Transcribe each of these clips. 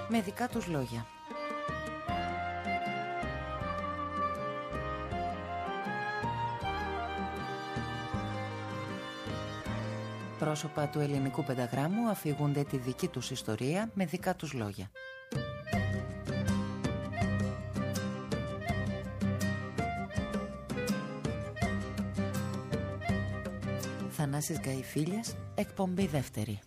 με δικά τους λόγια. Πρόσωπα του ελληνικού πενταγράμμου αφηγούνται τη δική τους ιστορία με δικά τους λόγια. Θανάσης Γκαϊφίλιας, εκπομπή δεύτερη.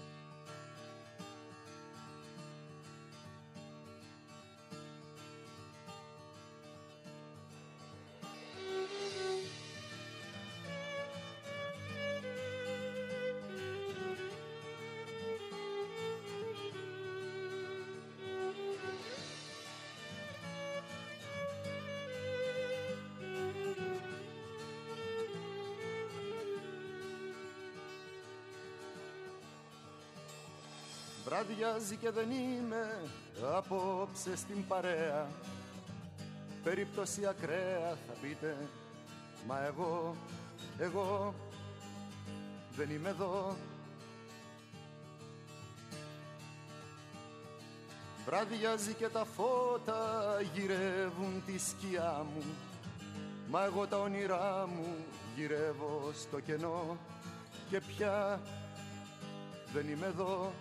Βραδιάζει και δεν είμαι απόψε στην παρέα. Περίπτωση ακραία θα πείτε, μα εγώ δεν είμαι εδώ. Βραδιάζει και τα φώτα γυρεύουν τη σκιά μου, μα εγώ τα όνειρά μου γυρεύω στο κενό. Και πια δεν είμαι εδώ.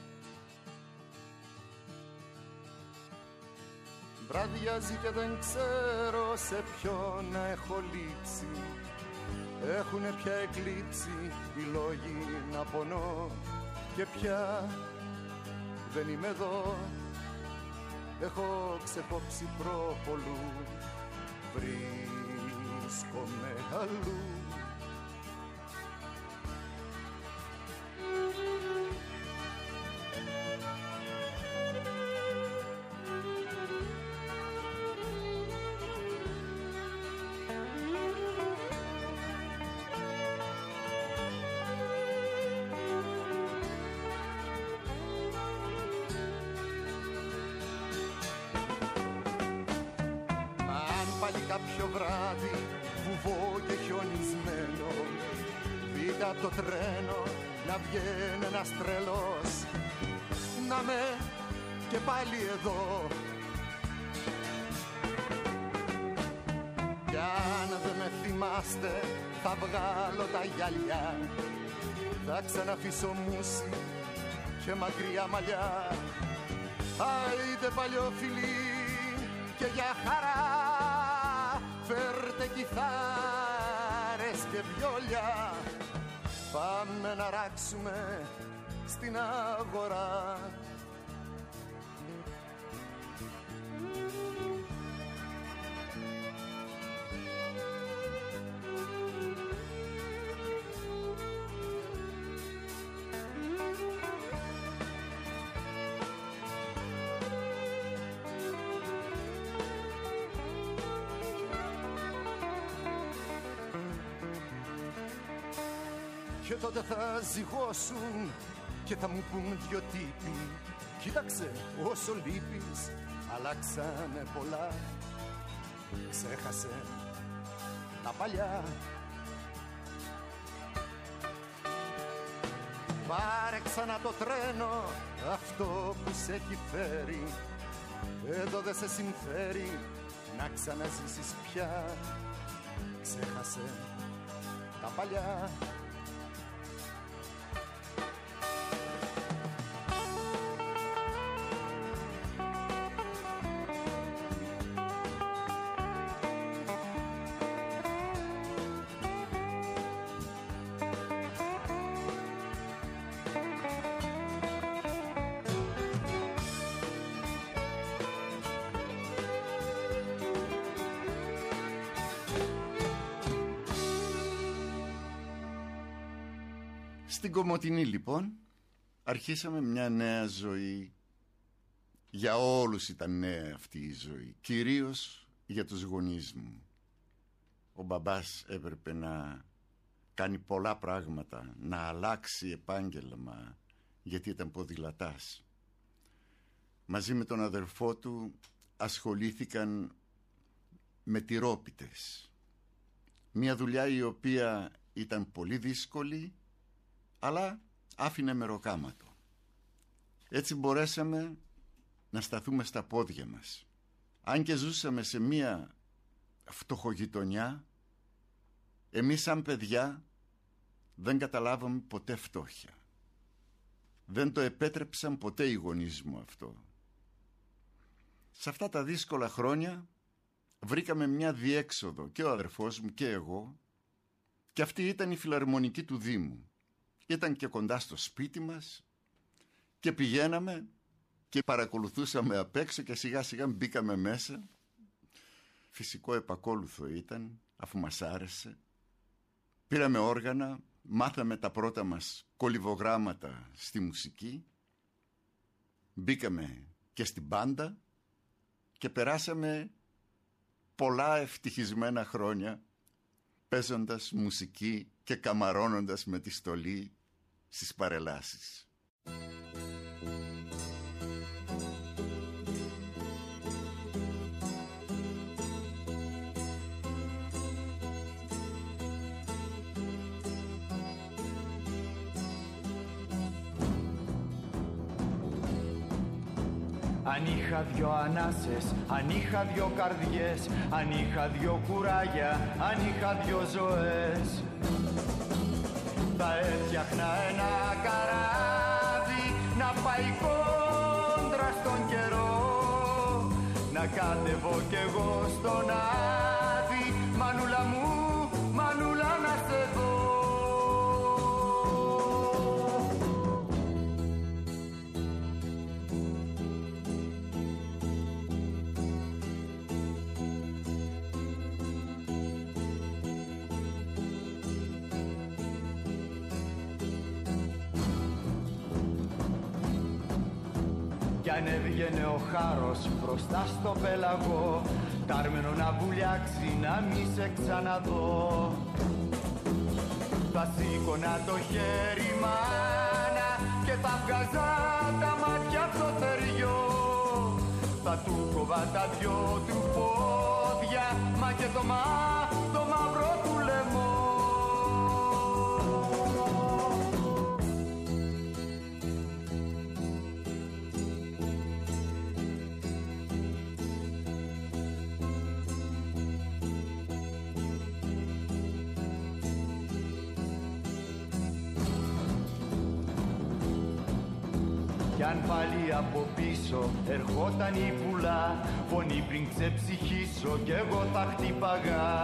Βραδιάζει και δεν ξέρω σε ποιον να έχω λήξει. Έχουνε πια εκλείψει οι λόγοι να πονώ. Και πια δεν είμαι εδώ. Έχω ξεκόψει πρόπολου, βρίσκομαι αλλού. Κάποιο βράδυ βουβό και χιονισμένο βγήκα από το τρένο να βγαίνει ένας τρελός. Να με και πάλι εδώ. Κι αν δεν με θυμάστε θα βγάλω τα γυαλιά. Θα ξαναφήσω μουσι και μακριά μαλλιά. Άιντε παλιόφιλοι και για χαρά, φέρτε κιθάρες και βιόλια. Πάμε να ράξουμε στην αγορά. Και τότε θα ζυγώσουν και θα μου πουν δυο τύποι. Κοίταξε όσο λείπεις, αλλάξανε πολλά. Ξέχασε τα παλιά. Πάρε ξανά το τρένο, αυτό που σε έχει φέρει. Εδώ δεν σε συμφέρει να ξαναζήσεις πια. Ξέχασε τα παλιά. Στην Κομοτηνή λοιπόν αρχίσαμε μια νέα ζωή. Για όλους ήταν νέα αυτή η ζωή, κυρίως για τους γονείς μου. Ο μπαμπάς έπρεπε να κάνει πολλά πράγματα, να αλλάξει επάγγελμα, γιατί ήταν ποδηλατάς. Μαζί με τον αδερφό του ασχολήθηκαν με τυρόπιτες. Μια δουλειά η οποία ήταν πολύ δύσκολη, αλλά άφηνε μεροκάματο. Έτσι μπορέσαμε να σταθούμε στα πόδια μας. Αν και ζούσαμε σε μία φτωχογειτονιά, εμείς σαν παιδιά δεν καταλάβαμε ποτέ φτώχεια. Δεν το επέτρεψαν ποτέ οι γονείς μου αυτό. Σε αυτά τα δύσκολα χρόνια βρήκαμε μια διέξοδο, και ο αδερφός μου και εγώ, και αυτή ήταν η φιλαρμονική του Δήμου. Ήταν και κοντά στο σπίτι μας και πηγαίναμε και παρακολουθούσαμε απ' έξω και σιγά σιγά μπήκαμε μέσα. Φυσικό επακόλουθο ήταν, αφού μας άρεσε. Πήραμε όργανα, μάθαμε τα πρώτα μας κολυβογράμματα στη μουσική, μπήκαμε και στην μπάντα και περάσαμε πολλά ευτυχισμένα χρόνια παίζοντας μουσική και καμαρώνοντας με τη στολή στις παρελάσεις. Αν είχα δυο ανάσες, αν είχα δυο καρδιές, αν είχα δυο κουράγια, αν είχα δυο ζωές, θα έφτιαχνα ένα καράβι να πάει κόντρα στον καιρό, να κατεβώ κι εγώ στον άδει, μανούλα μου, μανούλα να σε δω. Κι αν έβγαινε ο χάρος μπροστά στο πέλαγο, τάρμενο να βουλιάξει να μη σε ξαναδώ, θα σήκωνα το χέρι μάνα και θα βγάζα τα μάτια από το θεριό, θα του κόβα τα δυο του πόδια, μα και το μαύρο του λαιμό. Κι αν πάλι από πίσω ερχόταν η πουλά, φωνή πριν ξεψυχήσω κι εγώ θα χτύπαγα.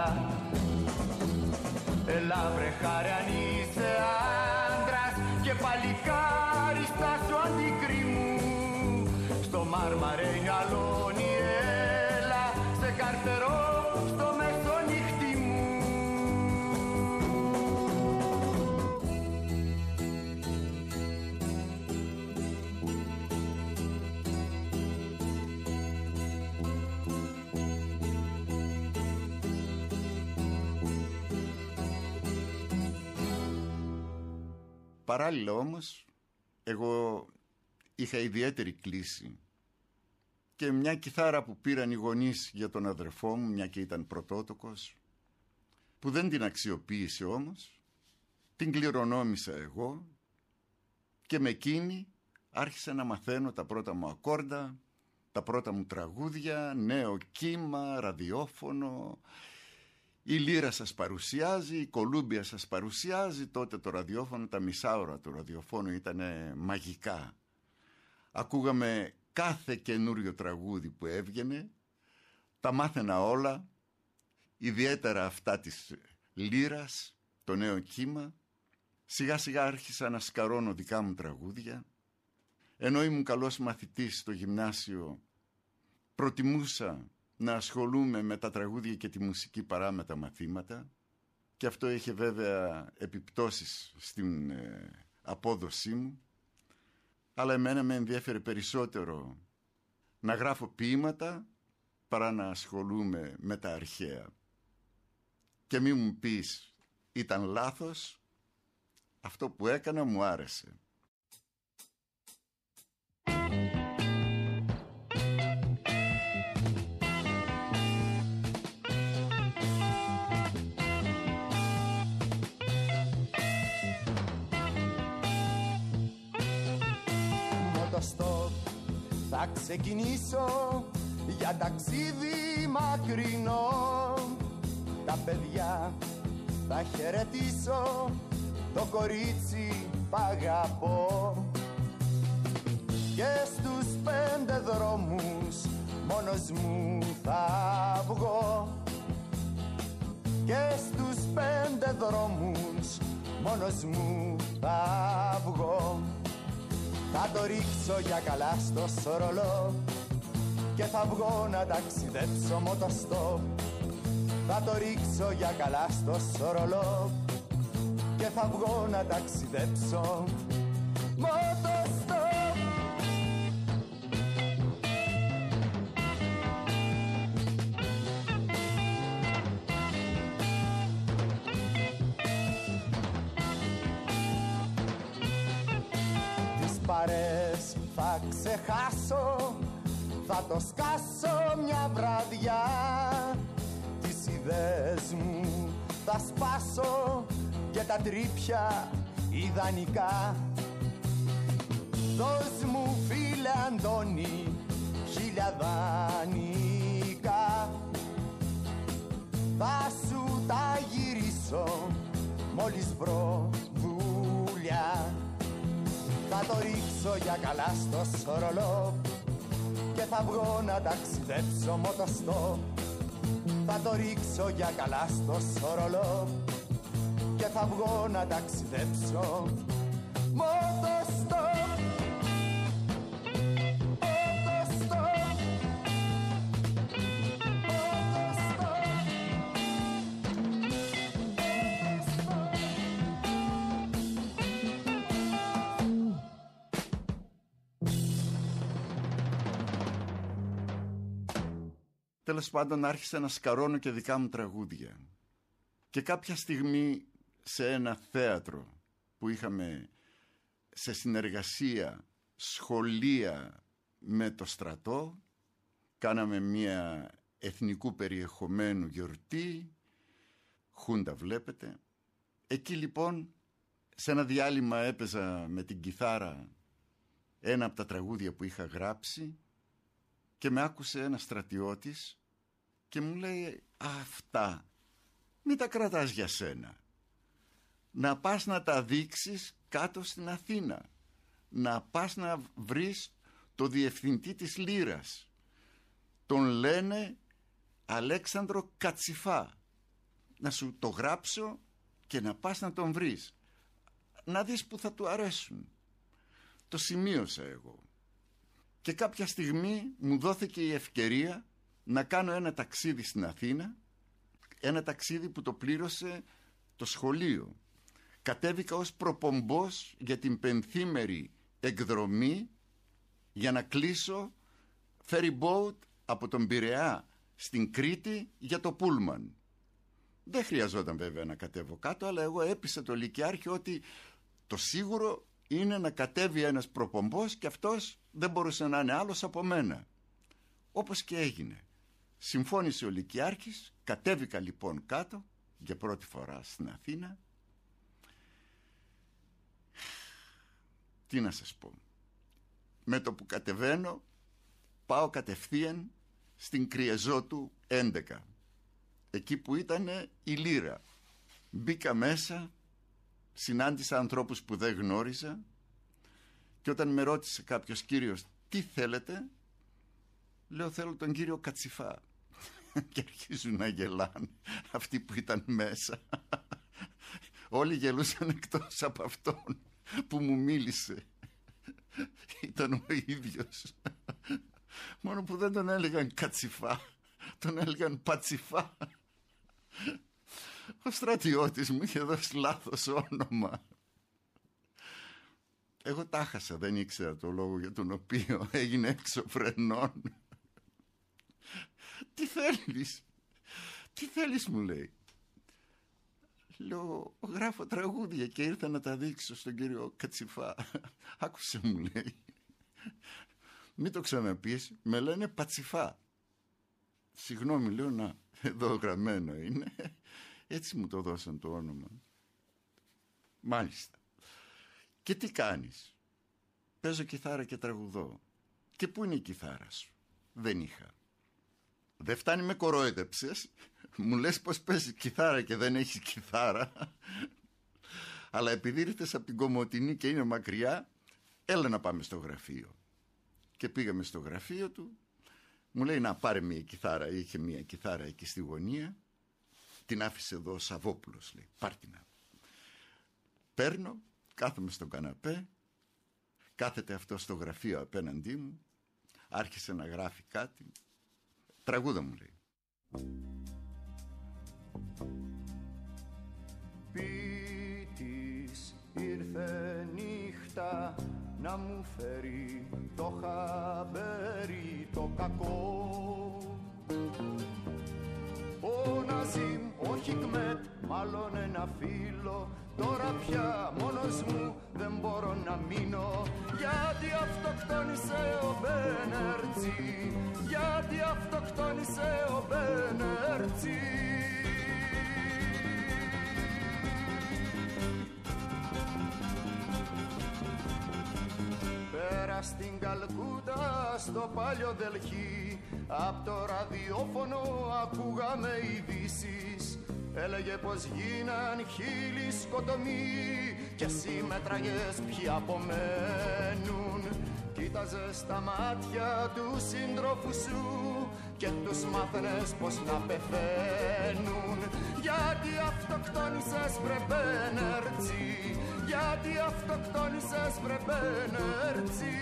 Έλα βρε χάρε αν είσαι άντρας και παλικάρι στάσου αντίκρι μου, στο μάρμαρε αλόνι έλα σε καρτερό στο μεσονύχτη μου. Παράλληλα όμως, εγώ είχα ιδιαίτερη κλίση και μια κιθάρα που πήραν οι γονείς για τον αδερφό μου, μια και ήταν πρωτότοκος, που δεν την αξιοποίησε όμως, την κληρονόμησα εγώ και με εκείνη άρχισα να μαθαίνω τα πρώτα μου ακόρντα, τα πρώτα μου τραγούδια, νέο κύμα, ραδιόφωνο. Η λύρα σας παρουσιάζει, η κολούμπια σας παρουσιάζει. Τότε το ραδιόφωνο, τα μισάωρα του ραδιοφώνου ήταν μαγικά. Ακούγαμε κάθε καινούριο τραγούδι που έβγαινε, τα μάθαινα όλα, ιδιαίτερα αυτά της λύρας, το νέο κύμα. Σιγά σιγά άρχισα να σκαρώνω δικά μου τραγούδια. Ενώ ήμουν καλός μαθητής στο γυμνάσιο, προτιμούσα να ασχολούμαι με τα τραγούδια και τη μουσική παρά με τα μαθήματα, και αυτό είχε βέβαια επιπτώσεις στην απόδοσή μου, αλλά εμένα με ενδιέφερε περισσότερο να γράφω ποίηματα παρά να ασχολούμαι με τα αρχαία. Και μη μου πεις ήταν λάθος, αυτό που έκανα μου άρεσε. Θα να ξεκινήσω για ταξίδι μακρινό. Τα παιδιά θα χαιρετήσω, το κορίτσι π' αγαπώ. Και στους 5 δρόμους μόνος μου θα βγω. Και στους 5 δρόμους μόνος μου θα βγω. Θα το ρίξω για καλά στο σωρολό και θα βγω να ταξιδέψω μοτοστό. Θα το ρίξω για καλά στο σωρολό και θα βγω να ταξιδέψω μοτοστό. Τις παρές θα ξεχάσω, θα το σκάσω μια βραδιά. Τις ιδέες μου θα σπάσω και τα τρίπια ιδανικά. Δώσ' μου φίλε Αντώνη 1000 δανεικά. Θα σου τα γυρίσω μόλις βρω δουλειά. Θα το ρίξω για καλά στο σωρολό και θα βγω να ταξιδέψω μοτοστό. Θα το ρίξω για καλά στο σωρολό και θα βγω να ταξιδέψω μοτοστό. Τέλος πάντων άρχισα να σκαρώνω και δικά μου τραγούδια. Και κάποια στιγμή σε ένα θέατρο που είχαμε σε συνεργασία σχολεία με το στρατό, κάναμε μια εθνικού περιεχομένου γιορτή, χούντα βλέπετε. Εκεί λοιπόν σε ένα διάλειμμα έπαιζα με την κιθάρα ένα από τα τραγούδια που είχα γράψει και με άκουσε ένας στρατιώτης και μου λέει αυτά μην τα κρατάς για σένα, να πας να τα δείξεις κάτω στην Αθήνα, να πας να βρεις το διευθυντή της Λύρας, τον λένε Αλέξανδρο Κατσιφά, να σου το γράψω και να πας να τον βρεις, να δεις που θα του αρέσουν. Το σημείωσα εγώ και κάποια στιγμή μου δόθηκε η ευκαιρία να κάνω ένα ταξίδι στην Αθήνα, ένα ταξίδι που το πλήρωσε το σχολείο. Κατέβηκα ως προπομπός για την 5ήμερη εκδρομή για να κλείσω ferry boat από τον Πειραιά στην Κρήτη για το Πούλμαν. Δεν χρειαζόταν βέβαια να κατέβω κάτω, αλλά εγώ έπεισα το λυκειάρχη ότι το σίγουρο είναι να κατέβει ένας προπομπός και αυτός δεν μπορούσε να είναι άλλος από μένα. Όπως και έγινε. Συμφώνησε ο λυκειάρχης, κατέβηκα λοιπόν κάτω για πρώτη φορά στην Αθήνα. Τι να σας πω, με το που κατεβαίνω πάω κατευθείαν στην Κρυεζότου 11, εκεί που ήταν η Λύρα. Μπήκα μέσα, συνάντησα ανθρώπους που δεν γνώριζα και όταν με ρώτησε κάποιος κύριος τι θέλετε, λέω θέλω τον κύριο Κατσιφά και αρχίζουν να γελάνε αυτοί που ήταν μέσα. Όλοι γελούσαν εκτός από αυτόν που μου μίλησε. Ήταν ο ίδιος, μόνο που δεν τον έλεγαν Κατσιφά, τον έλεγαν Πατσιφά. Ο στρατιώτης μου είχε δώσει λάθος όνομα. Εγώ τα χάσα, δεν ήξερα το λόγο για τον οποίο έγινε έξω φρενών. Τι θέλεις μου λέει. Λέω γράφω τραγούδια και ήρθα να τα δείξω στον κύριο Κατσιφά. Άκουσε μου λέει, μην το ξαναπείς, με λένε Πατσιφά. Συγγνώμη λέω, να εδώ γραμμένο είναι. Έτσι μου το δώσαν το όνομα. Μάλιστα. Και τι κάνεις? Παίζω κιθάρα και τραγουδώ. Και πού είναι η κιθάρα σου? Δεν είχα. Δεν φτάνει, με κορόιδεψες. Μου λες πως παίζεις κιθάρα και δεν έχεις κιθάρα. Αλλά επειδή ήρθες από την Κομοτηνή και είναι μακριά, έλα να πάμε στο γραφείο. Και πήγαμε στο γραφείο του. Μου λέει να πάρε μια κιθάρα. Είχε μια κιθάρα εκεί στη γωνία. Την άφησε εδώ ο Σαββόπουλος, λέει. Πάρτινα. Παίρνω, κάθομαι στον καναπέ. Κάθεται αυτό στο γραφείο απέναντί μου. Άρχισε να γράφει κάτι. Τραγούδα, μου λέει. Πίτης ήρθε νύχτα να μου φέρει το χαμπέρι το κακό. Ο Ναζίμ, ο Χικμέτ, μάλλον ένα φίλο. Τώρα πια μόνος μου δεν μπορώ να μείνω. Γιατί αυτοκτόνησε ο Μπένερτζι. Γιατί αυτοκτόνησε ο Μπένερτζι. Πέρα στην Καλκούτα, στο παλιό Δελχή, απ' το ραδιόφωνο ακούγαμε ειδήσεις. Έλεγε πως γίναν χίλιοι σκοτωμοί και εσύ μέτραγες ποιοι απομένουν. Κοίταζες στα μάτια του σύντροφου σου και τους μάθαινες πως να πεθαίνουν. Γιατί αυτοκτόνησες, βρε Μπένερτζι. Γιατί αυτοκτόνησες, βρε Μπένερτζι.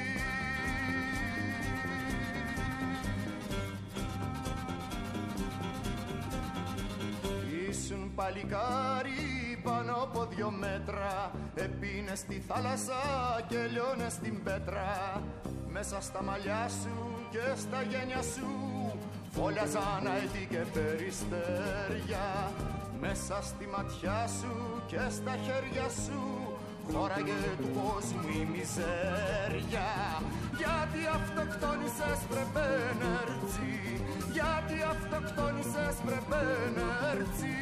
Ήσουν παλικάρι πάνω από 2 μέτρα. Επίνες στη θάλασσα και λιώνες στην πέτρα. Μέσα στα μαλλιά σου και στα γένια σου φόλιαζαν αετή και περιστέρια. Μέσα στη ματιά σου και στα χέρια σου χώραγε του κόσμου η μιζέρια. Γιατί αυτοκτόνησες, βρε Μπένερτζι. Γιατί αυτοκτόνησες, βρε Μπένερτζι.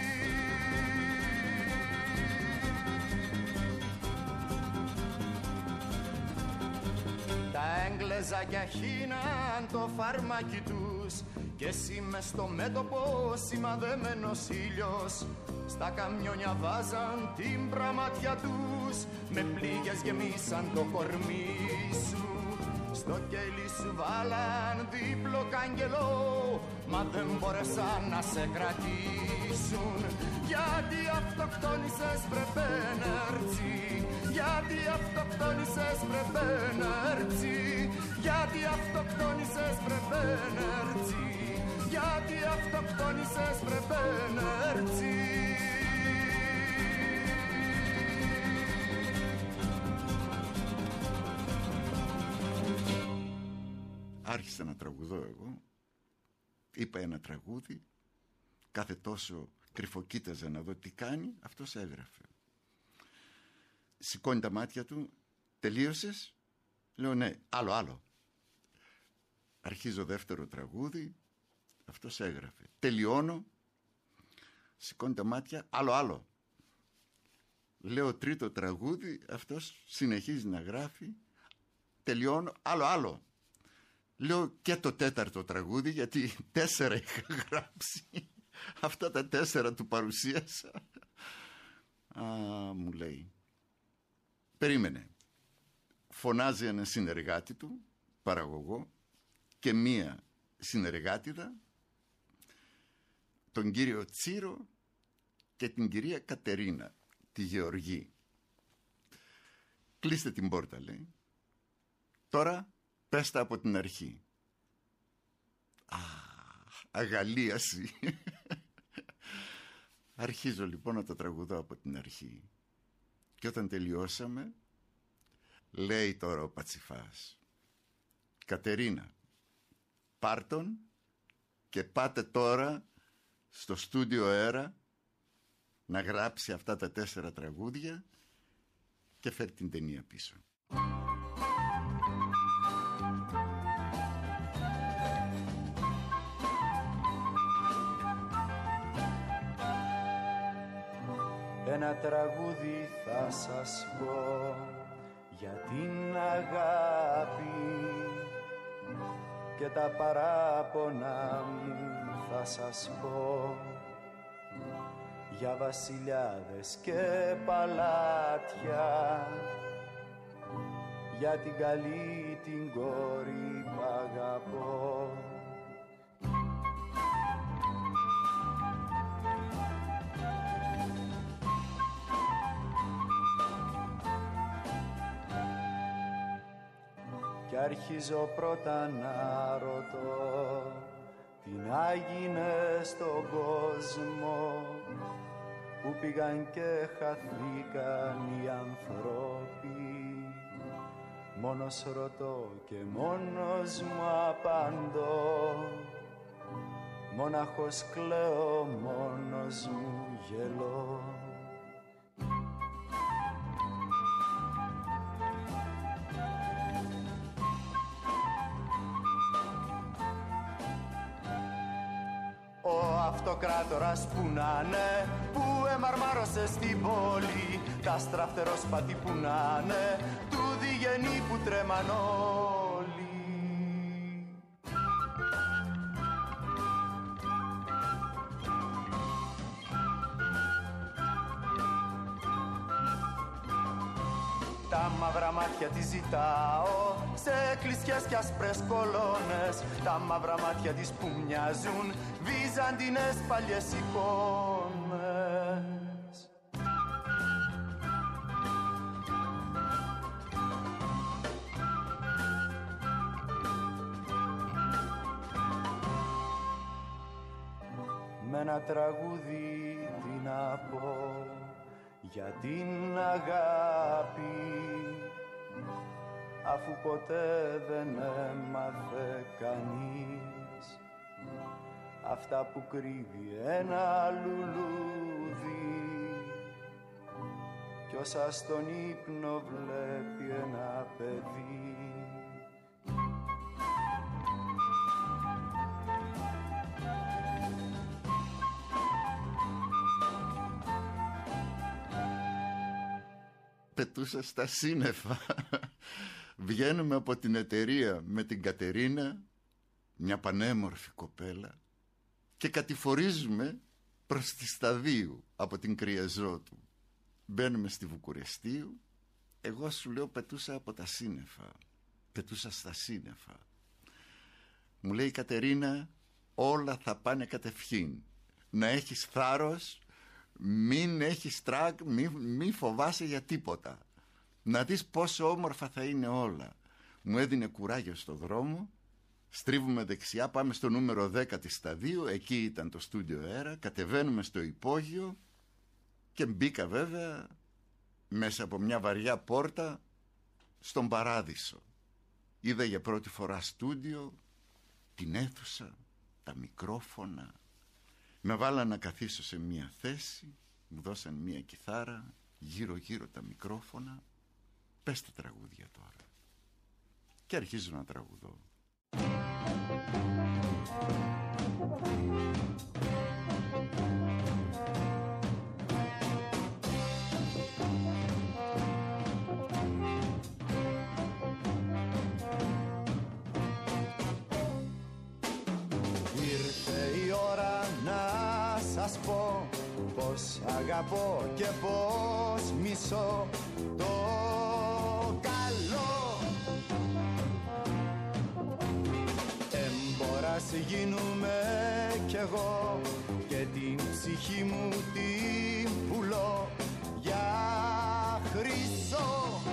Τα Έγγλεζάκια χύναν το φαρμάκι τους κι εσύ μες στο μέτωπο σημαδεμένος ήλιος. Στα καμιόνια βάζαν την πραμάτια τους, με πληγές γεμίσαν το κορμί σου. Στο κέλι σου βάλαν δίπλο κάγκελο, μα δεν μπόρεσαν να σε κρατήσουν. Γιατί αυτοκτόνησες, βρε Μπένερτζι. Γιατί αυτοκτόνησες, βρε Μπένερτζι. Γιατί αυτοκτόνησες, βρε Μπένερτζι. Γιατί αυτοκτόνησες, βρε Μπένερτζι. Άρχισα να τραγουδώ εγώ. Είπα ένα τραγούδι. Κάθε τόσο κρυφοκοίταζα να δω τι κάνει. Αυτός έγραφε. Σηκώνει τα μάτια του. Τελείωσες? Λέω ναι. Άλλο. Αρχίζω δεύτερο τραγούδι. Αυτός έγραφε. Τελειώνω. Σηκώνει τα μάτια. Άλλο. Λέω τρίτο τραγούδι. Αυτός συνεχίζει να γράφει. Τελειώνω. Άλλο. Λέω και το τέταρτο τραγούδι, γιατί 4 είχα γράψει. Αυτά τα 4 του παρουσίασα. Μου λέει. Περίμενε. Φωνάζει ένα συνεργάτη του, παραγωγό, και μία συνεργάτιδα, τον κύριο Τσίρο και την κυρία Κατερίνα, τη Γεωργή. Κλείστε την πόρτα, λέει. Τώρα πέστα από την αρχή. Αγαλίαση. Αρχίζω λοιπόν να το τραγουδώ από την αρχή. Και όταν τελειώσαμε, λέει τώρα ο Πατσιφάς, Κατερίνα, πάρτον και πάτε τώρα στο στούντιο Αέρα να γράψει αυτά τα 4 τραγούδια και φέρει την ταινία πίσω. Ένα τραγούδι θα σας πω για την αγάπη και τα παράπονα μου θα σας πω, για βασιλιάδες και παλάτια, για την καλή την κόρη που αγαπώ. Κι αρχίζω πρώτα να ρωτώ, τι να γίνε στον κόσμο, που πήγαν και χαθήκαν οι ανθρώποι. Μόνος ρωτώ και μόνος μου απαντώ, μόναχος κλαίω, μόνος μου γελώ. Αυτοκράτορας που να'ναι, που εμαρμάρωσε στην πόλη, τα στραφτερόσπατη που να'ναι, του διγενή που τρέμαν όλοι. Τα μαύρα μάτια τη ζητάω σε κλεισιές κι άσπρες κολόνες, τα μαύρα μάτια της που μοιάζουν βυζαντινές παλιές εικόνες. Με ένα τραγούδι τι να πω για την αγάπη, αφού ποτέ δεν έμαθε κανείς αυτά που κρύβει ένα λουλούδι, κι όσα στον ύπνο βλέπει ένα παιδί. Πετούσα στα σύννεφα. Βγαίνουμε από την εταιρεία με την Κατερίνα, μια πανέμορφη κοπέλα, και κατηφορίζουμε προς τη Σταδίου από την Κρυεζότου. Μπαίνουμε στη Βουκουρεστίου. Εγώ σου λέω πετούσα από τα σύννεφα. Πετούσα στα σύννεφα. Μου λέει η Κατερίνα, όλα θα πάνε κατευχήν. Να έχεις θάρρος, μην έχεις τρακ, μη φοβάσαι για τίποτα. Να δεις πόσο όμορφα θα είναι όλα. Μου έδινε κουράγιο στο δρόμο. Στρίβουμε δεξιά, πάμε στο νούμερο 10 της Σταδίου. Εκεί ήταν το στούντιο Αέρα. Κατεβαίνουμε στο υπόγειο και μπήκα βέβαια μέσα από μια βαριά πόρτα στον Παράδεισο. Είδα για πρώτη φορά στούντιο, την αίθουσα, τα μικρόφωνα. Με βάλαν να καθίσω σε μια θέση, μου δώσαν μια κιθάρα, γύρω γύρω τα μικρόφωνα. Πες τα τραγούδια τώρα. Και αρχίζω να τραγουδώ. Ήρθε η ώρα να σας πω πως αγαπώ και πως μισώ το καλό. Έμπορας γίνουμε κι εγώ και την ψυχή μου την πουλώ για χρυσό.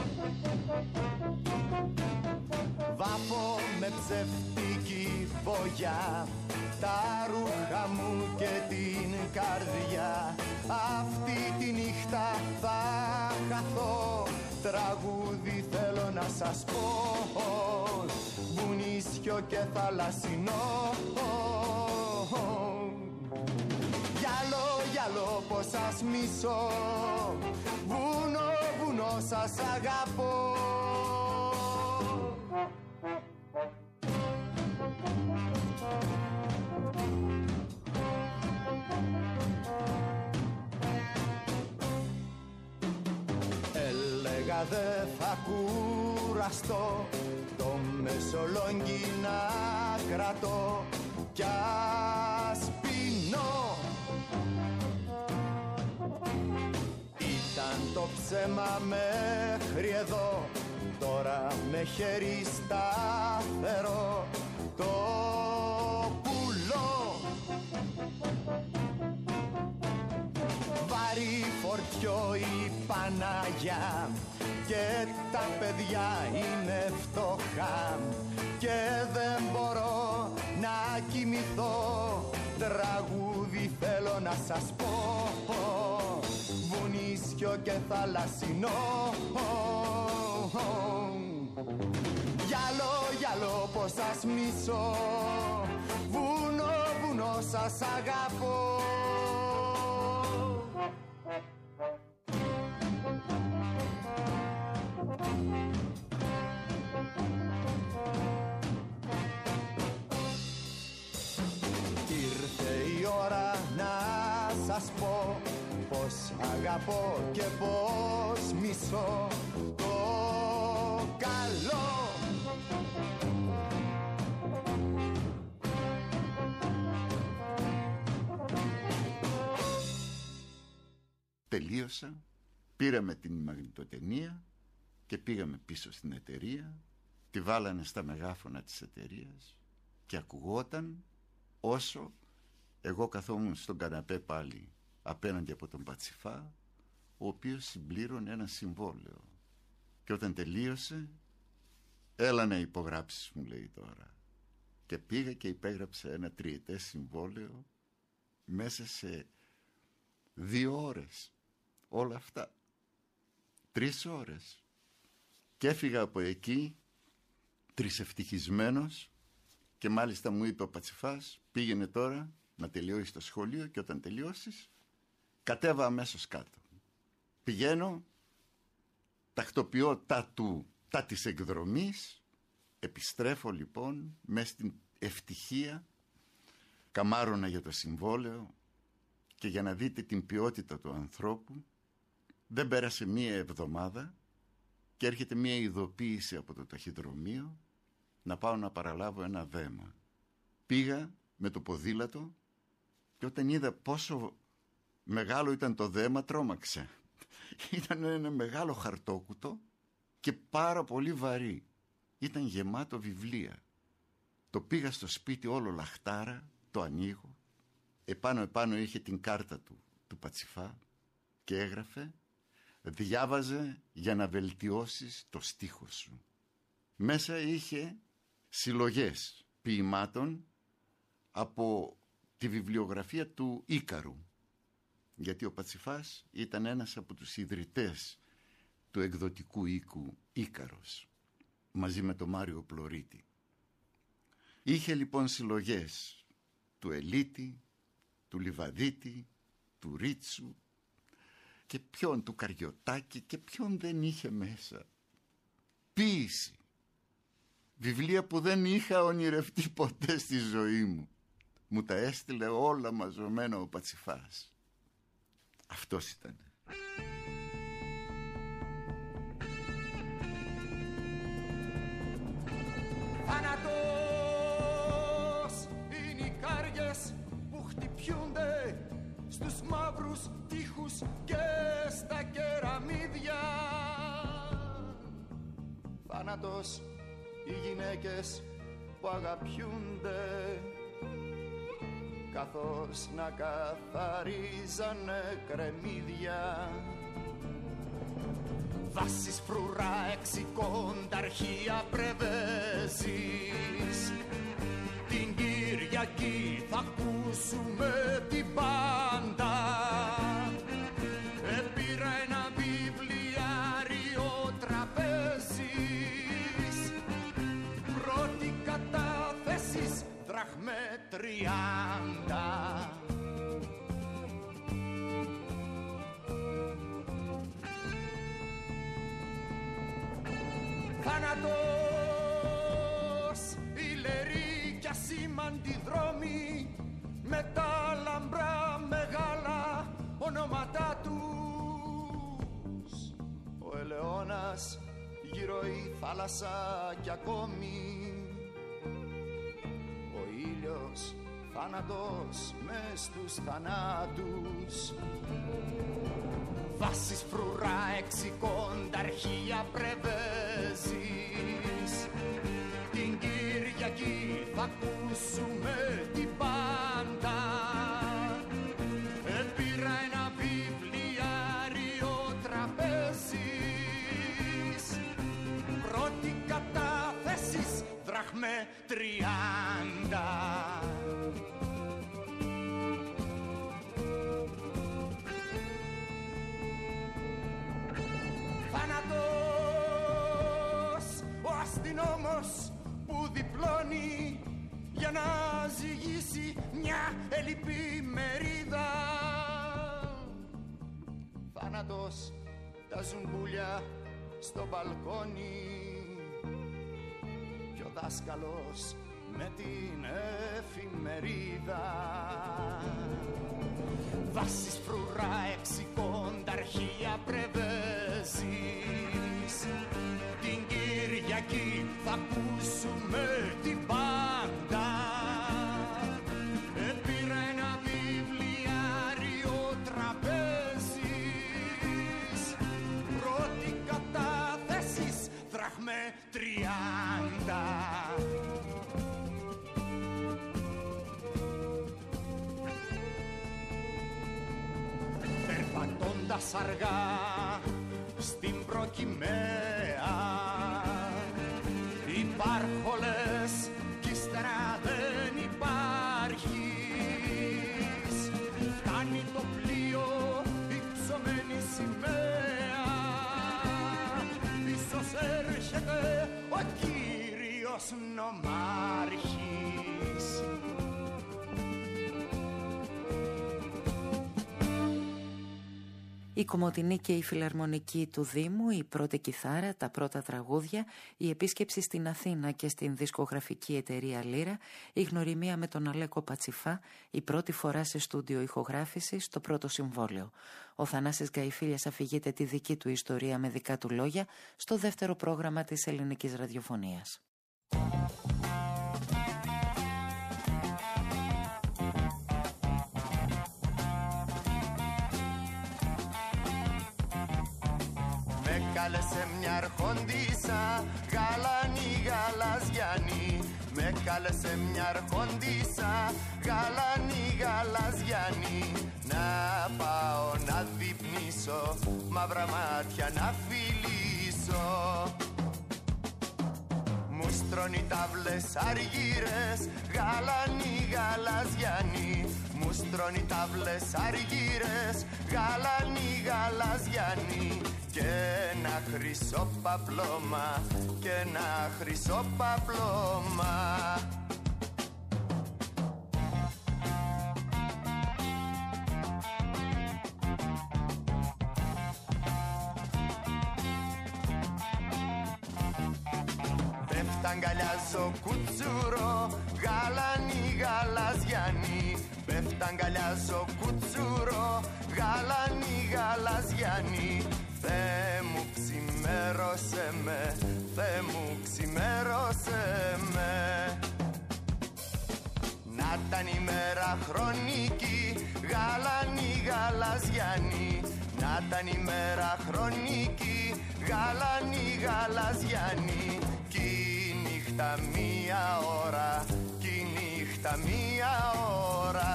Βάφω με ψευτική βογιά τα ρούχα μου και την καρδιά. Αυτή τη νύχτα θα χαθώ, τραγούδι θέλω να σας πω, βουνίσιο και θαλασσινό. Γυαλό, γυαλό πως σας μισώ, βουνό, βουνό σας αγαπώ. πια δε θα κουραστώ, το Μεσολόγγι να κρατώ κι ας πεινώ. Ήταν το ψέμα μέχρι εδώ, τώρα με χέρι σταθερό το πουλώ. Βάρη φορτιό η Παναγιά και τα παιδιά είναι φτωχά και δεν μπορώ να κοιμηθώ, τραγούδι θέλω να σας πω, βουνίσιο και θαλασσινό. Γυαλό, γυαλό πως σας μισώ, βουνό, βουνό σας αγαπώ. Ήρθε η ώρα να σας πω πως αγαπώ και πως μισώ το καλό. Τελείωσα, πήραμε την μαγνητοτενία και πήγαμε πίσω στην εταιρεία, τη βάλανε στα μεγάφωνα της εταιρείας και ακουγόταν όσο εγώ καθόμουν στον καναπέ πάλι απέναντι από τον Πατσιφά, ο οποίος συμπλήρωνε ένα συμβόλαιο. Και όταν τελείωσε, έλα να υπογράψεις, μου λέει τώρα. Και πήγα και υπέγραψε ένα 3ετές συμβόλαιο μέσα σε 2 ώρες. Όλα αυτά 3 ώρες. Και έφυγα από εκεί τρισευτυχισμένος. Και μάλιστα μου είπε ο Πατσιφάς, πήγαινε τώρα να τελειώσεις το σχολείο και όταν τελειώσεις κατέβα αμέσως κάτω. Πηγαίνω, τακτοποιώ τα της εκδρομής, επιστρέφω λοιπόν μες στην ευτυχία, καμάρωνα για το συμβόλαιο και για να δείτε την ποιότητα του ανθρώπου, δεν πέρασε 1 εβδομάδα και έρχεται 1 ειδοποίηση από το ταχυδρομείο να πάω να παραλάβω ένα δέμα. Πήγα με το ποδήλατο και όταν είδα πόσο μεγάλο ήταν το δέμα τρόμαξα. Ήταν ένα μεγάλο χαρτόκουτο και πάρα πολύ βαρύ. Ήταν γεμάτο βιβλία. Το πήγα στο σπίτι όλο λαχτάρα, το ανοίγω. Επάνω είχε την κάρτα του Πατσιφά και έγραφε «Διάβαζε για να βελτιώσεις το στίχο σου». Μέσα είχε συλλογές ποιημάτων από τη βιβλιογραφία του Ίκαρου, γιατί ο Πατσιφάς ήταν ένας από τους ιδρυτές του εκδοτικού οίκου Ίκαρος, μαζί με τον Μάριο Πλωρίτη. Είχε λοιπόν συλλογές του Ελίτη, του Λιβαδίτη, του Ρίτσου και ποιον, του Καριωτάκη, και ποιον δεν είχε μέσα. Ποίηση. Βιβλία που δεν είχα ονειρευτεί ποτέ στη ζωή μου. Μου τα έστειλε όλα μαζωμένα ο Πατσιφάς. Αυτός ήταν. Θάνατος είναι οι κάριες που χτυπιούνται στους μαύρους τοίχους και στα κεραμίδια. Θάνατος οι γυναίκες που αγαπιούνται καθώς να καθαρίζανε κρεμμύδια. Βάσεις φρουρά, εξικονταρχία πρεβέζεις. Την Κυριακή θα ακούσουμε την πάντα. Επήρα ένα βιβλιάριο τραπέζης. Πρώτη κατάθεσης δραχμέ 30. Θάνατος, οι λεροί κι ασήμαντοι δρόμοι με τα λαμπρά μεγάλα ονόματά τους. Ο ελαιώνας θάλασσα κι ακόμη ο ήλιος θάνατος μες στους θανάτους. Βάσεις φρουρά εξικονταρχία πρεβέζεις, την Κυριακή θα ακούσουμε την πάντα. Πήρα ένα βιβλιάριο τραπέζης, πρώτη κατάθεσης δραχμέ 30. Θάνατος ο αστυνόμος που διπλώνει για να ζυγίσει μια ελλειπή μερίδα. Θάνατος τα ζουμπούλια στο μπαλκόνι κι ο δάσκαλος με την εφημερίδα. Βάσεις φρουρά εξικονταρχία πρεβέζεις, την Κυριακή θα ακούσουμε την πάντα. Πήρα ένα βιβλιάριο τραπέζης, πρώτη κατάθεσης δραχμέ 30. Περπατώντας αργά στην προκυμαία, υπάρχολες κι ύστερα δεν υπάρχεις. Φτάνει το πλοίο υψωμένη σημαία, ίσως έρχεται ο κύριος νομάρχης. Η Κομοτηνή και η Φιλαρμονική του Δήμου, η πρώτη κιθάρα, τα πρώτα τραγούδια, η επίσκεψη στην Αθήνα και στην δισκογραφική εταιρεία Λύρα, η γνωριμία με τον Αλέκο Πατσιφά, η πρώτη φορά σε στούντιο ηχογράφησης, το πρώτο συμβόλαιο. Ο Θανάσης Γκαϊφίλιας αφηγείται τη δική του ιστορία με δικά του λόγια στο δεύτερο πρόγραμμα της ελληνικής ραδιοφωνίας. Κάλεσε μια αρχόντισσα, γαλανή γαλαζιάνη. Με κάλεσε μια αρχόντισσα, γαλανή γαλαζιάνη. Να πάω να διπνήσω, μαύρα μάτια να φιλήσω. Μου στρώνει τάβλες αργύρες, γαλανή γαλαζιάνη. Μου στρώνει τάβλες αργύρες, γαλανή γαλαζιάνη. Και ένα χρυσό παπλώμα, και ένα χρυσό παπλώμα. Πέφτ' αγκαλιάζω κουτσούρο, γαλανή γαλαζιάνη. Πέφτ' αγκαλιάζω κουτσούρο, γαλανή γαλαζιάνη. Θεέ μου ξημέρωσε με, Θεέ μου ξημέρωσε με. Να ήταν η μέρα χρονική, γαλανή γαλαζιάνη. Να ήταν η μέρα χρονική, γαλανή γαλαζιάνη. Κι η νύχτα μία ώρα, κι η νύχτα μία ώρα.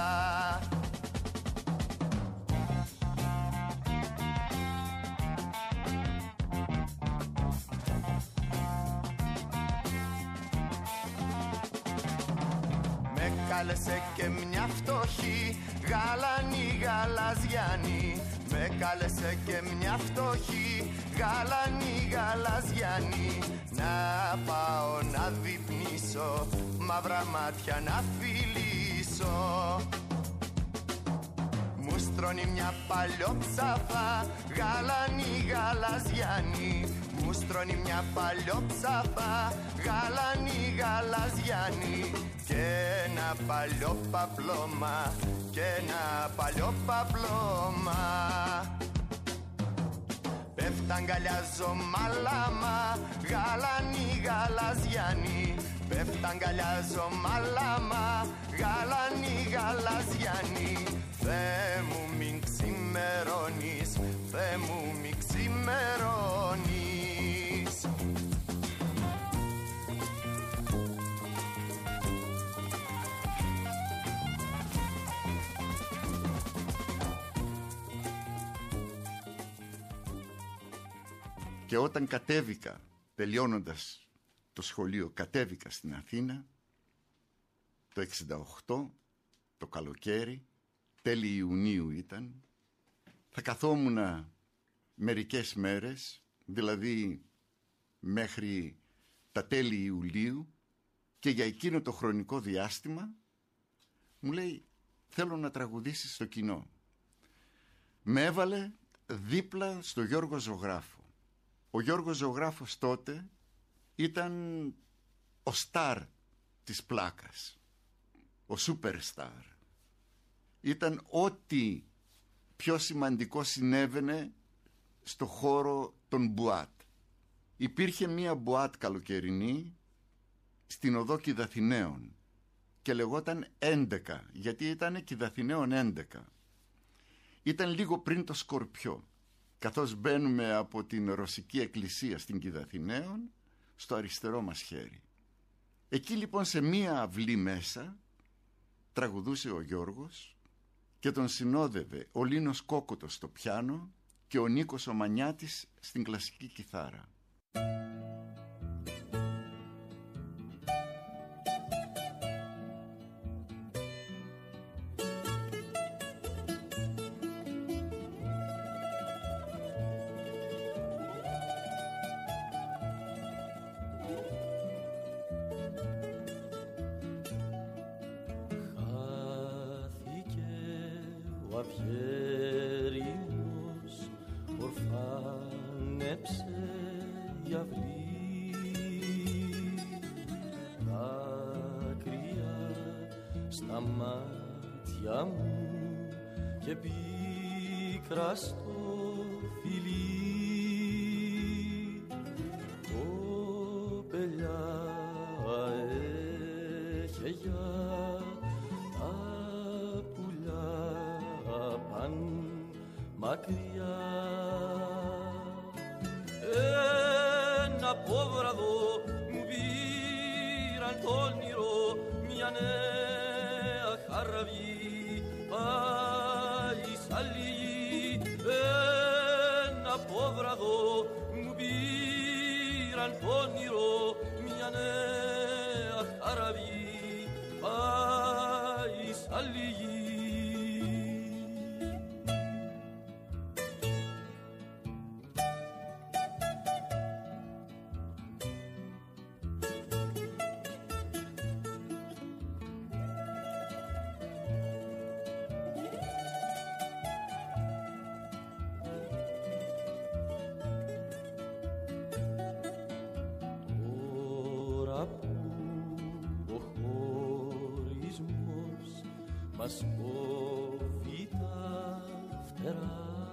Κάλεσε και μια φτωχή, γαλανή γαλαζιάνη. Με κάλεσε και μια φτωχή, γαλανή γαλαζιάνη. Να πάω να διπνήσω, μαύρα μάτια να φιλήσω. Μου στρώνει μια παλιόψαφα, γαλανή γαλαζιάνη. Μου στρώνει μια παλιόψαφα, γαλανή γαλαζιάνη. Και ένα παλιό παπλώμα, και ένα παλιό παπλώμα. Πέφτ' τα αγκαλιάζω μαλάμα, γαλανή γαλαζιάνη. Πέφτα αγκαλιάζω μαλάμα, γαλανή γαλαζιάνη. Θεέ μου μην ξημερώνεις, Θεέ μου μην ξημερώνεις. Και όταν κατέβηκα, τελειώνοντας το σχολείο, κατέβηκα στην Αθήνα το 68, το καλοκαίρι, τέλη Ιουνίου ήταν. Θα καθόμουν μερικές μέρες, δηλαδή μέχρι τα τέλη Ιουλίου, και για εκείνο το χρονικό διάστημα μου λέει θέλω να τραγουδήσεις στο κοινό. Με έβαλε δίπλα στο Γιώργο Ζωγράφο. Ο Γιώργος Ζωγράφος τότε ήταν ο στάρ της πλάκας, ο σούπερ στάρ. Ήταν ό,τι πιο σημαντικό συνέβαινε στο χώρο των μπουάτ. Υπήρχε μία μπουάτ καλοκαιρινή στην οδό Κιδαθηναίων και λεγόταν 11, γιατί ήταν Κιδαθηναίων 11. Ήταν λίγο πριν το Σκορπιό, καθώς μπαίνουμε από την Ρωσική Εκκλησία στην Κιδαθηναίων στο αριστερό μας χέρι. Εκεί λοιπόν σε μία αυλή μέσα τραγουδούσε ο Γιώργος και τον συνόδευε ο Λίνος Κόκοτος στο πιάνο και ο Νίκος ο Μανιάτης στην κλασική κιθάρα. Ο αυγέρινος ορφάνεψε η αυλή, δάκρυα στα μάτια μου και πίκρα στο φιλί. Κοπελιά έχει για μακριά. Ένα απόβραδο μου πήραν το όνειρο, μια νέα χαραβή πάλι σ' άλλη. Ένα απόβραδο μου πήραν το όνειρο, μια νέα χαραβή πάλι σ' άλλη. Μας κόβει τα φτερά,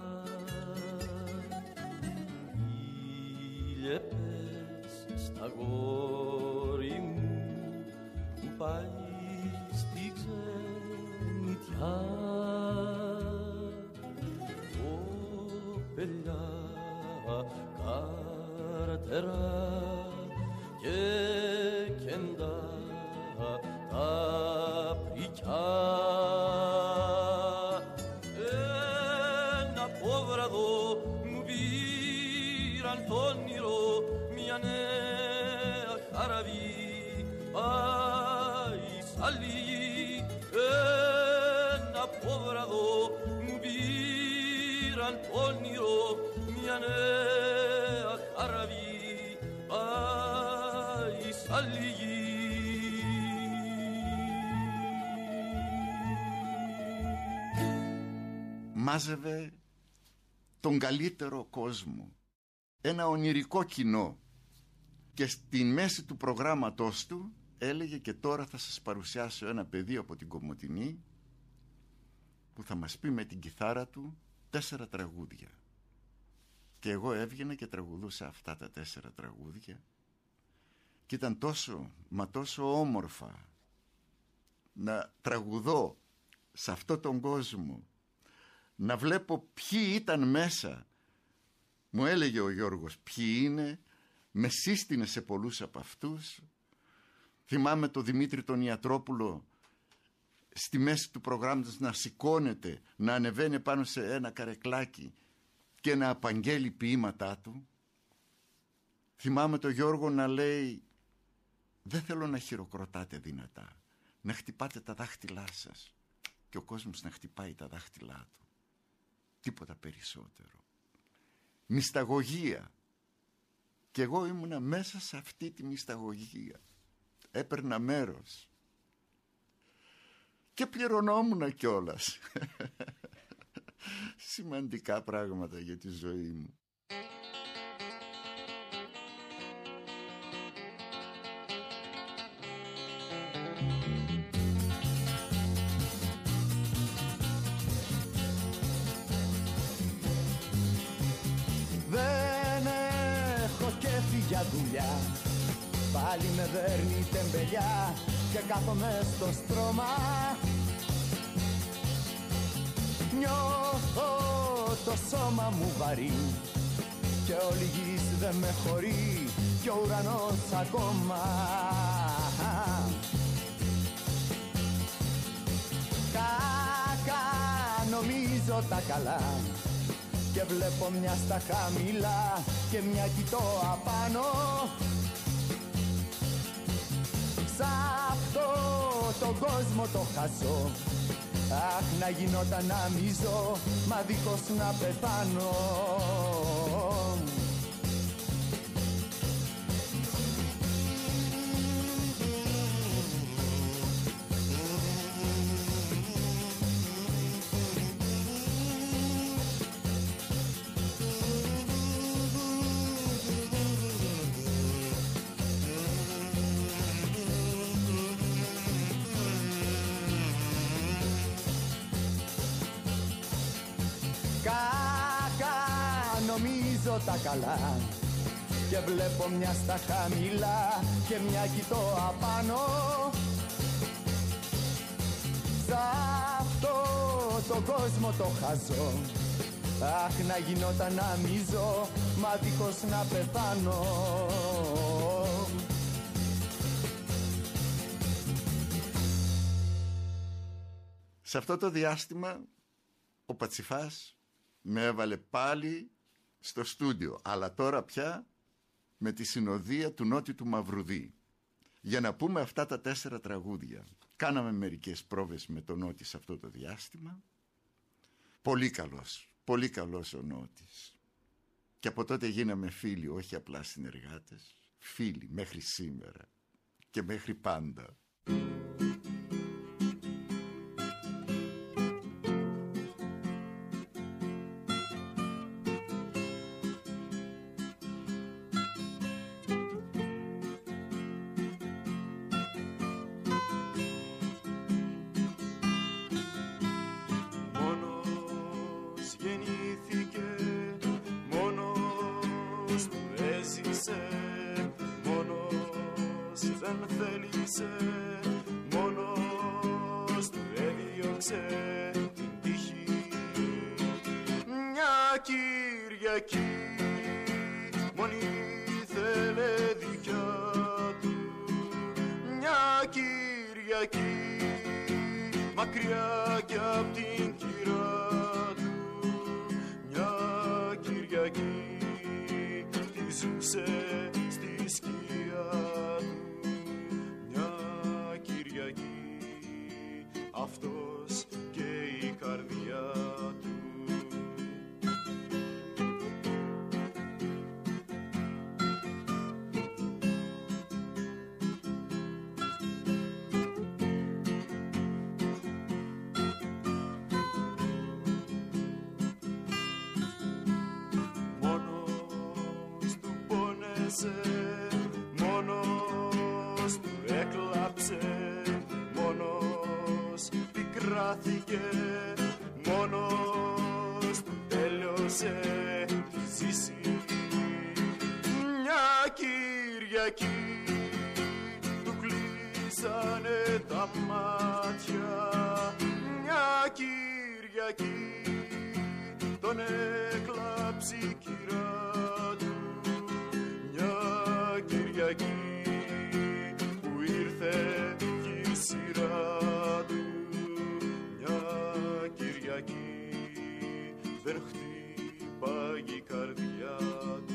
ήλιε πες στα γόρι μου που πάει στη ξενιτιά. Κοπελιά καρτερά και κεντά τα πρικιά. Το όνειρο μια νέα χαραβή πάει σ' άλλη. Ένα απόβραδο μου πήραν το όνειρο μια νέα χαραβή πάει σ' άλλη. Μάζευε τον καλύτερο κόσμο, ένα ονειρικό κοινό, και στη μέση του προγράμματός του έλεγε και τώρα θα σας παρουσιάσω ένα παιδί από την Κομοτηνή που θα μας πει με την κιθάρα του 4 τραγούδια. Και εγώ έβγαινα και τραγουδούσα αυτά τα 4 τραγούδια και ήταν τόσο όμορφα να τραγουδώ σε αυτό τον κόσμο, να βλέπω ποιοι ήταν μέσα. Μου έλεγε ο Γιώργος ποιοι είναι, με σύστηνε σε πολλούς από αυτούς. Θυμάμαι τον Δημήτρη τον Ιατρόπουλο στη μέση του προγράμματος να σηκώνεται, να ανεβαίνει πάνω σε ένα καρεκλάκι και να απαγγέλει ποίηματά του. Θυμάμαι τον Γιώργο να λέει δεν θέλω να χειροκροτάτε δυνατά, να χτυπάτε τα δάχτυλά σας και ο κόσμος να χτυπάει τα δάχτυλά του. Τίποτα περισσότερο. Μυσταγωγία. Και εγώ ήμουνα μέσα σε αυτή τη μυσταγωγία. Έπαιρνα μέρος. Και πληρωνόμουν κιόλας. Σημαντικά πράγματα για τη ζωή μου. Δεν έχω κέφι για δουλειά, πάλι με δέρνει τεμπελιά και κάθομαι στο στρώμα. Νιώθω το σώμα μου βαρύ και όλη γης δεν με χωρεί και ο ουρανός ακόμα. Κακά νομίζω τα καλά και βλέπω μια στα χαμηλά και μια κοιτώ απάνω. Σ' αυτό τον κόσμο το χαζό, αχ να γινόταν να μίζω, μα δίχως να πεθάνω. Νομίζω τα καλά και βλέπω μια στα χαμηλά και μια κοιτώ απάνω. Σ' αυτό το κόσμο το χαζό, αχ να γινόταν να μίζω, μα δίχως να πεθάνω. Σε αυτό το διάστημα ο Πατσιφάς με έβαλε πάλι στο στούντιο, αλλά τώρα πια με τη συνοδεία του Νότι του Μαυρουδή, για να πούμε αυτά τα 4 τραγούδια. Κάναμε μερικές πρόβες με τον Νότι σε αυτό το διάστημα. Πολύ καλός ο Νότης. Και από τότε γίναμε φίλοι, όχι απλά συνεργάτες, φίλοι μέχρι σήμερα και μέχρι πάντα. Μόνος του έδιωξε την τύχη. Μια Κυριακή μόνη θέλε δικιά του. Μια Κυριακή μακριά κι απ' την κυρά του. Μια Κυριακή τη ζούσε στη σκιά του. Αυτός και η καρδιά του. Μόνος του πόνεσε, μόνος του έκλαψε, πικράθηκε, μόνος του τέλειωσε τη ζήση. Κυριακή του κλείσανε τα μάτια. Μια Κυριακή τον έκλαψε η κυρά του. Μια Κυριακή που ήρθε και η σειρά του. Μια Κυριακή δεν χτύπαγε η καρδιά του.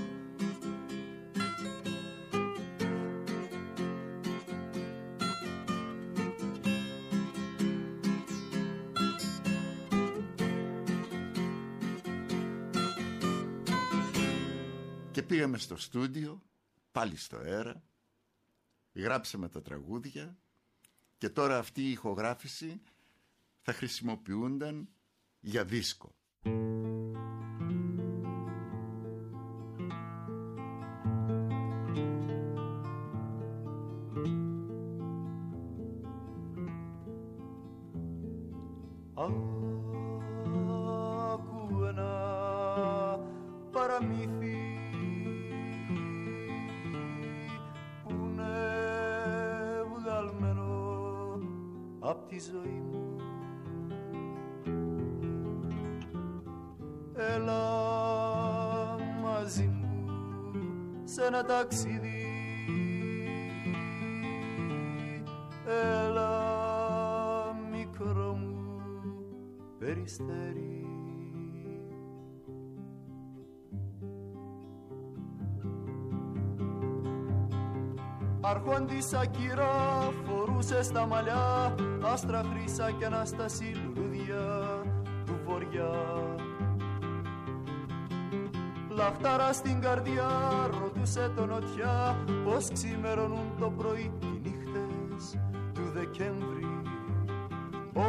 Και πήγαμε στο στούντιο, πάλι στο αέρα, γράψαμε τα τραγούδια και τώρα αυτή η ηχογράφηση θα χρησιμοποιούνταν για δίσκο. Άκου ένα παραμύθι που είναι βγαλμένο απ' τη ζωή μου. Έλα μαζί μου σε ένα ταξίδι. Έλα μικρό μου περιστέρι. Αρχόντις Ακυρά φορούσε στα μαλλιά άστρα χρυσά και Ανάσταση λουλούδια του βοριά. Λαχτάρα στην καρδιά ρωτούσε τον νοτιά πως ξημερώνουν το πρωί οι νύχτες του Δεκέμβρη. Ω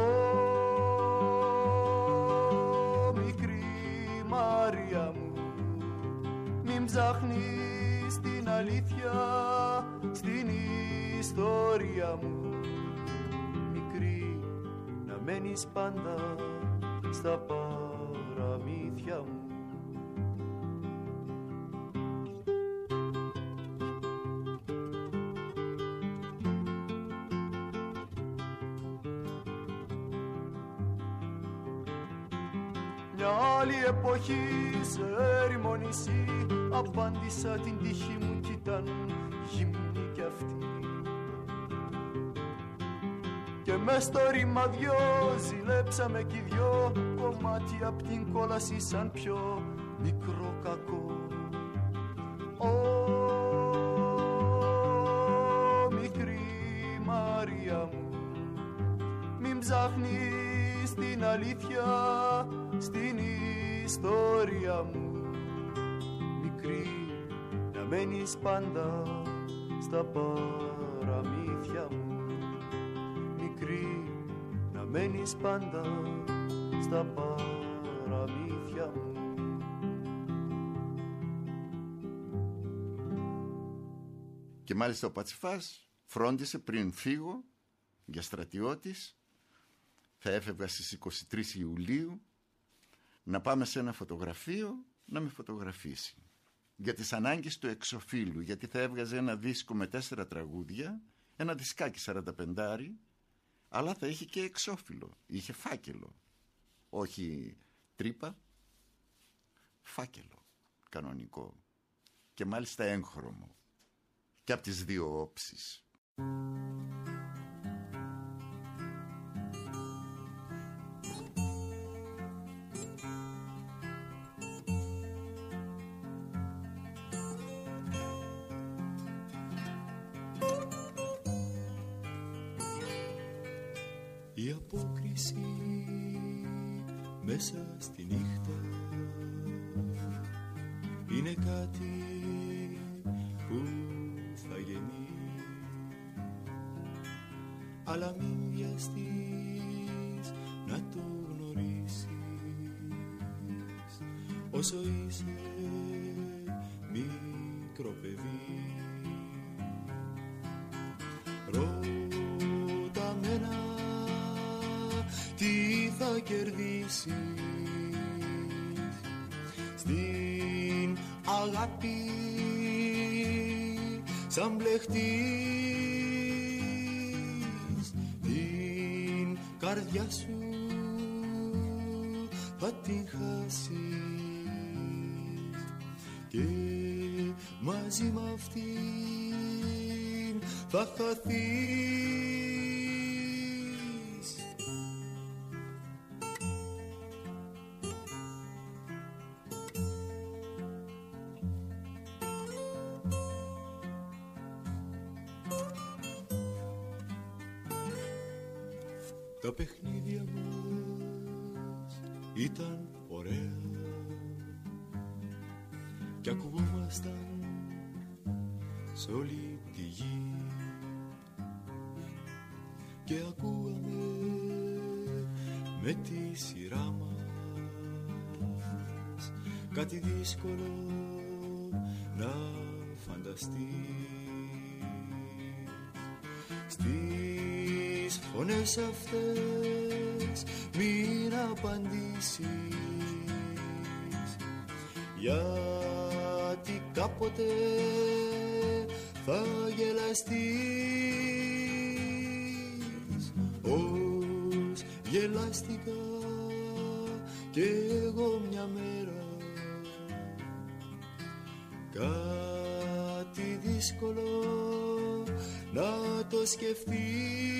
μικρή Μάρια μου, μην ψάχνεις την αλήθεια στην ιστορία μου. Μικρή να μένεις πάντα στα παραμύθια μου. Μια άλλη εποχή σε έρημο νησί απάντησα την τύχη μου κι ήταν γυμνή κι αυτή. Και μες στο ρημαδιό ζηλέψαμε κι δυο κομμάτια απ' την κόλαση σαν πιο μικρό κακό. Ω μικρή Μάρια μου, μην ψάχνεις την αλήθεια στην ιστορία μου. Μικρή να μένεις πάντα στα παραμύθια μου. Μικρή να μένεις πάντα στα παραμύθια μου. Και μάλιστα ο Πατσιφάς φρόντισε πριν φύγω για στρατιώτης, θα έφευγα στις 23 Ιουλίου, να πάμε σε ένα φωτογραφείο να με φωτογραφίσει. Για τις ανάγκες του εξωφύλου, γιατί θα έβγαζε ένα δίσκο με 4 τραγούδια, ένα δισκάκι 45, αλλά θα είχε και εξώφυλλο, είχε φάκελο. Όχι τρύπα, φάκελο κανονικό και μάλιστα έγχρωμο και από τις δύο όψεις. Η απόκριση μέσα στη νύχτα είναι κάτι που θα γεννεί, αλλά μην βιαστείς να το γνωρίσεις όσο είσαι μικρό παιδί. Ρώτα μένα τι θα κερδίσεις στην αγάπη, σαν μπλεχτής την καρδιά σου θα την χάσεις και μαζί μ' αυτήν θα χαθείς. Τα παιχνίδια μας ήταν ωραία κι ακουγόμασταν σ' όλη τη γη και ακούγαμε με τη σειρά μας κάτι δύσκολο να φανταστείς. Στις φωνές αυτές μην απαντήσεις, γιατί κάποτε θα γελαστείς ως γελάστηκα κι εγώ μια μέρα. Κάτι δύσκολο να το σκεφτείς.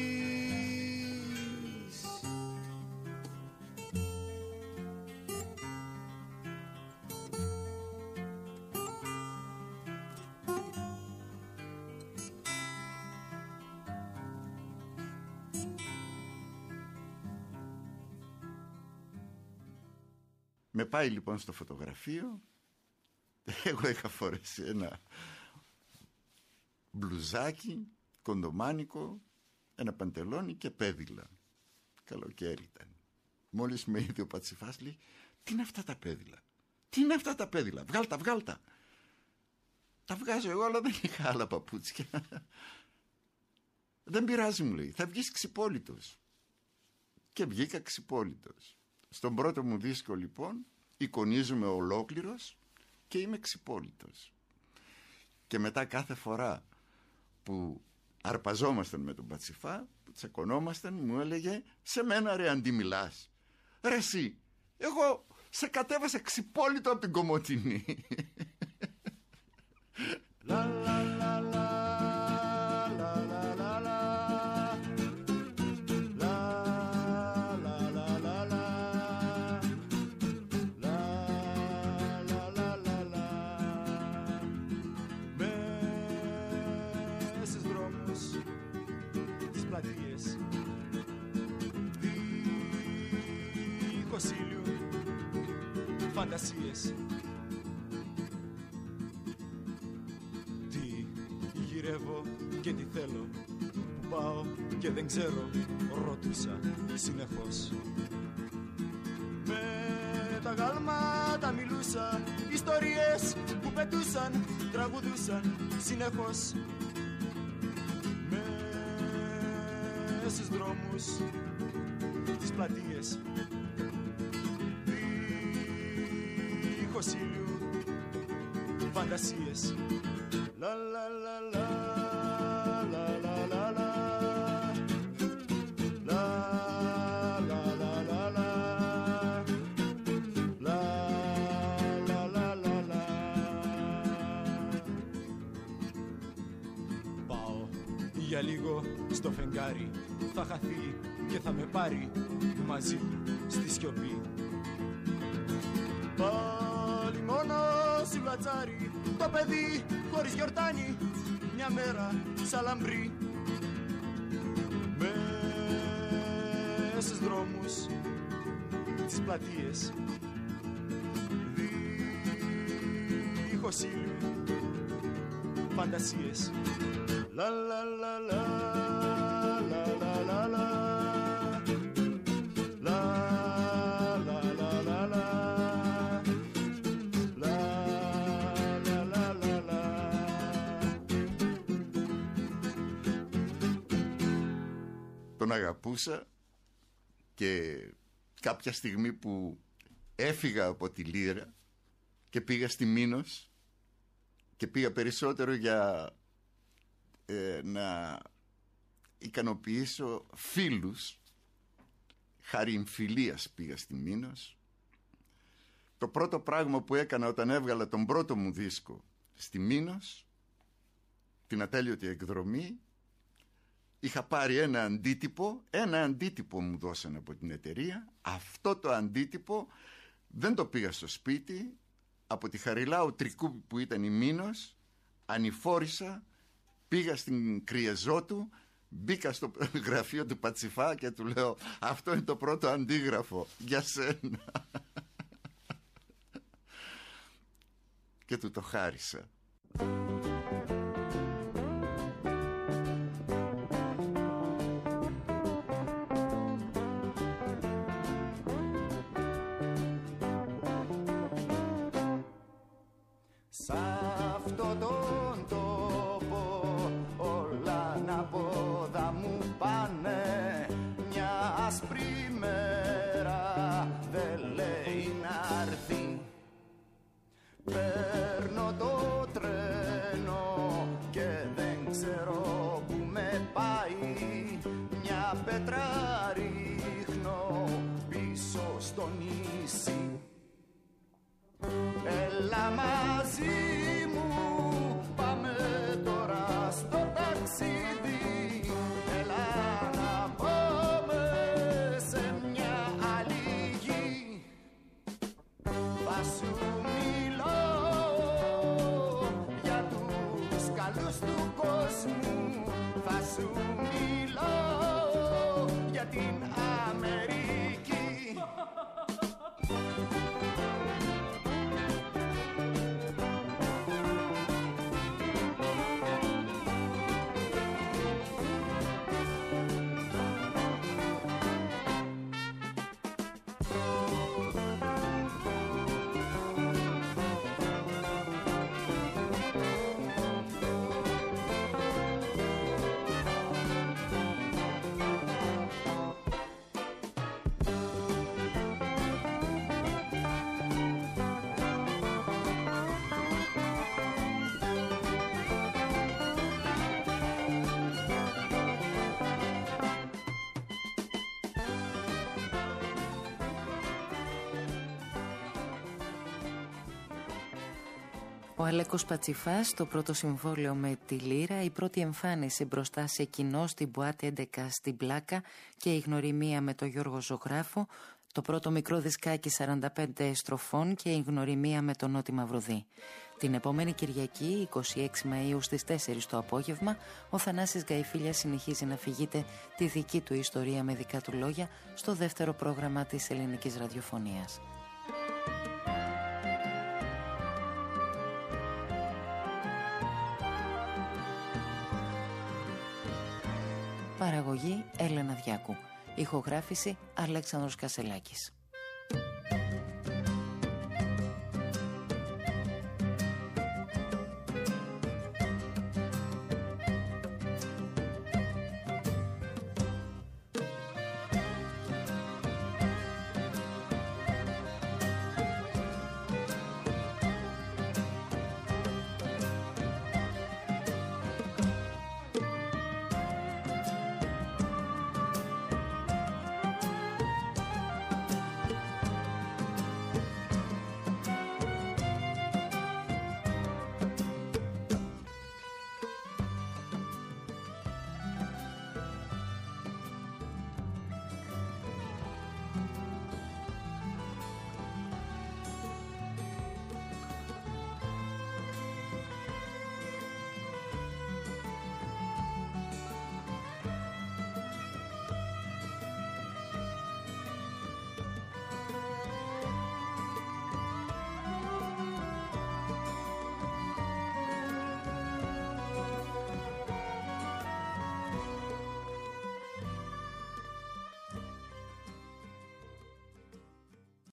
Με πάει λοιπόν στο φωτογραφείο. Εγώ είχα φορέσει ένα μπλουζάκι κοντομάνικο, ένα παντελόνι και πέδιλα. Καλοκαίρι ήταν. Μόλις με είδε ο Πατσιφάς, λέει, τι είναι αυτά τα πέδιλα, τι είναι αυτά τα πέδιλα, βγάλτα, βγάλτα. Τα βγάζω εγώ, αλλά δεν είχα άλλα παπούτσια. Δεν πειράζει, μου λέει, θα βγεις ξυπόλυτος. Και βγήκα ξυπόλυτος. Στον πρώτο μου δίσκο λοιπόν εικονίζομαι ολόκληρος και είμαι ξυπόλυτος. Και μετά κάθε φορά που αρπαζόμασταν με τον Πατσιφά, που τσακωνόμασταν, μου έλεγε, σε μένα ρε αντιμιλάς, ρε εσύ, εγώ σε κατέβασα ξυπόλυτο από την Κομοτηνή. Φαντασίες. Τι γυρεύω και τι θέλω, που πάω και δεν ξέρω, ρωτούσα συνεχώς. Με τα γάλματα μιλούσα, ιστορίες που πετούσαν, τραγουδούσαν συνεχώς. Μες στους δρόμους, τις πλατείες, ήλιου, φαντασίες. Λα λα λα λα λα λα λα λα λα λα λα λα λα λα. Πάω για λίγο στο φεγγάρι, θα χαθεί και θα με πάρει μαζί του στη σιωπή. Πάλι μόνο σου λατσάρι, το παιδί χωρίς γιορτάνι, μια μέρα σαν λαμπρή. Μες στους δρόμους, τις πλατείες, δίχως ήλιου, φαντασίες. Λα λα λα λα λα λα λα λα. Τον αγαπούσα και κάποια στιγμή που έφυγα από τη Λύρα και πήγα στη Μήνος και πήγα περισσότερο για να ικανοποιήσω φίλους. Χάρη φιλίας πήγα στη Μήνος. Το πρώτο πράγμα που έκανα όταν έβγαλα τον πρώτο μου δίσκο στη Μήνος, την ατέλειωτη εκδρομή, είχα πάρει ένα αντίτυπο μου δώσανε από την εταιρεία. Αυτό το αντίτυπο δεν το πήγα στο σπίτι. Από τη Χαριλάου Τρικούπη που ήταν η Μήνος, ανηφόρησα, πήγα στην Κρυεζότου, μπήκα στο γραφείο του Πατσιφά και του λέω, αυτό είναι το πρώτο αντίγραφο για σένα. Και του το χάρισα. Σ' αυτό τον τόπο όλα ανάποδα μου πάνε. Μια άσπρη μέρα δεν λέει να έρθει. Παίρνω το τρένο και δεν ξέρω που με πάει. Μια πέτρα ρίχνω πίσω στο νησί. Έλα μαζί μου, πάμε τώρα στο ταξίδι. Έλα να πάμε σε μια άλλη γη. Θα σου μιλώ για τους καλούς του κόσμου. Θα σου μιλώ για την Αμερική. Ο Αλέκος Πατσιφάς, το πρώτο συμβόλαιο με τη Λύρα, η πρώτη εμφάνιση μπροστά σε κοινό στην Μπουάτι 11 στην Πλάκα και η γνωριμία με τον Γιώργο Ζωγράφο, το πρώτο μικρό δισκάκι 45 στροφών και η γνωριμία με τον Νότι Μαυρουδή. Την επόμενη Κυριακή, 26 Μαΐου στις 4 το απόγευμα, ο Θανάσης Γκαϊφίλιας συνεχίζει να φυγείται τη δική του ιστορία με δικά του λόγια στο δεύτερο πρόγραμμα της ελληνικής ραδιοφωνίας. Παραγωγή Έλενα Διάκου. Ηχογράφηση Αλέξανδρος Κασελάκης.